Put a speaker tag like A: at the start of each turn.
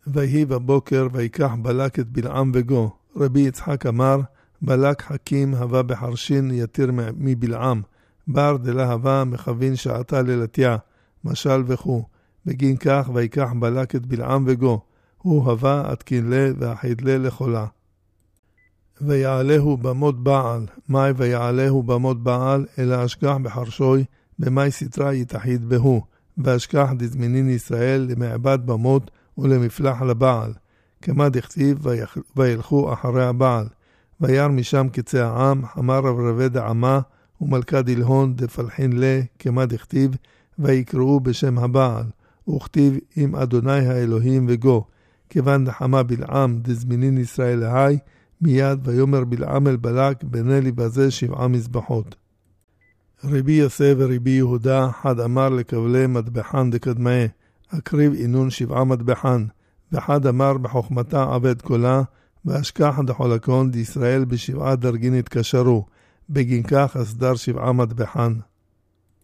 A: ויהי בבוקר ויקח בלק את בלעם וגו. רבי יצחק אמר, בלק חכים הווה בחרשין יתיר מבלעם, בר דלה מכוון שעתה ללתיה, משל וכו. בגין כך ויקח בלק את בלעם וגו, הוא הווה עדכין לה ואחיד לה לחולה. ויעלהו במות בעל, מאי ויעלהו במות בעל, אלא אשכח בחרשוי, במאי סתרה יתחיד בהו, ואשכח דזמינין ישראל למעבד במות ולמפלח לבעל, כמה דכתיב וילכו אחרי הבעל. וירא משם קצה העם, אמר רב רבי דעמה, ומלכה דלהון דפלחין לה, כמה דכתיב, ויקראו בשם הבעל, וכתיב עם אדוני האלוהים וגו, כיוון נחמה בלעם דזמינין ישראל להי, מיד ויאמר בלעם אל בלק, בנה לי בזה 7 מזבחות. רבי יוסף ורבי יהודה, חד אמר לקבלי מטבחן דקדמאה, הקריב אינון 7 מטבחן, וחד אמר בחוכמתה עבד קולה, ואשכח דחולקון דישראל ב7 דרגין התקשרו, בגין כך אסדר 7 מטבחן.